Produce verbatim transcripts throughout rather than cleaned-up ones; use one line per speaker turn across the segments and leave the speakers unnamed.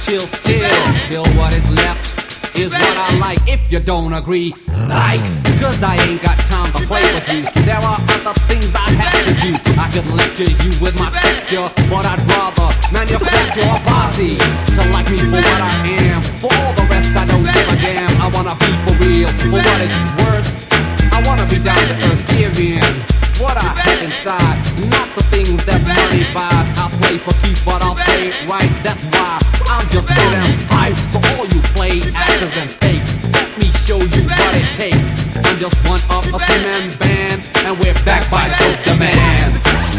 chill still. Still what is left is what I like. If you don't agree, psych, cause I ain't got time to play with you. There are other things I have to do. I could lecture you with my texture, but I'd rather manufacture a posse to like me for what I am. For all the rest I don't give a damn. I wanna be for real, for what it's worth. I wanna be down to earth, give in what I have inside, not the things that money buys. I'll play for keeps, but I'll play it right. That's why I'm just so damn hyped. So all you play actors and fakes, let me show you what it takes. I'm just one of a three-man band, and we're backed by Dope Demand.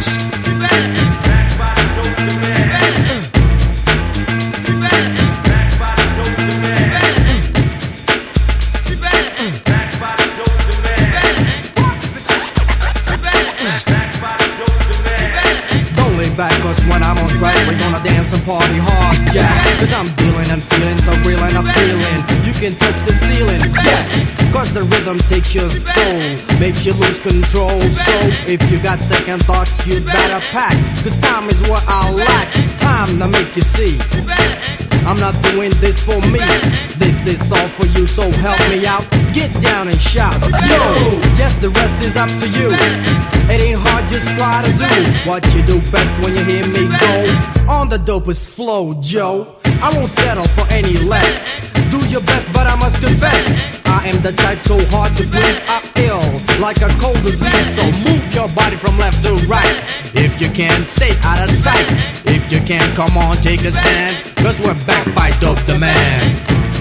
Back, cause when I'm on track, we're gonna dance and party hard, yeah. Cause I'm dealing and feeling so real and I'm feeling you can touch the ceiling, yes. Cause the rhythm takes your soul, makes you lose control. So if you got second thoughts, you'd better pack. Cause time is what I lack, time to make you see I'm not doing this for me, this is all for you. So help me out, get down and shout, yo. Yes, the rest is up to you. It ain't hard, just try to do what you do best when you hear me go on the dopest flow, Joe. I won't settle for any less. Do your best, but I must confess, I am the type so hard to please. I'm ill, like a cold disease. So move your body from left to right. If you can, stay out of sight. If you can, come on, take a stand. Cause we're back by Dope Demand.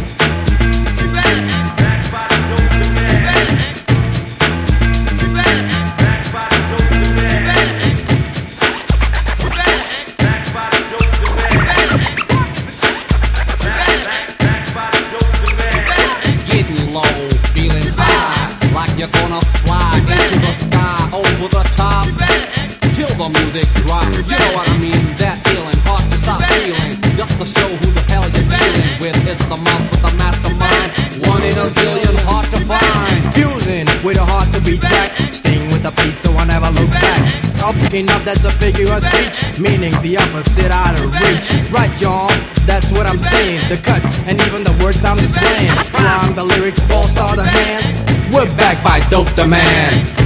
You're gonna fly into the sky, over the top, till the music drops. You know what I mean, that feeling, hard to stop feeling. Just to show who the hell you're dealing with. It's the mouth with the mastermind, one in a zillion, hard to find.
Fusing with a heart to be tracked, staying with the peace so I never look back. I'm picking up, that's a figure of speech, meaning the opposite out of reach. Right, y'all, that's what I'm saying. The cuts and even the words I'm displaying. Flying the lyrics, all star the hands.
We're back by Dope Demand.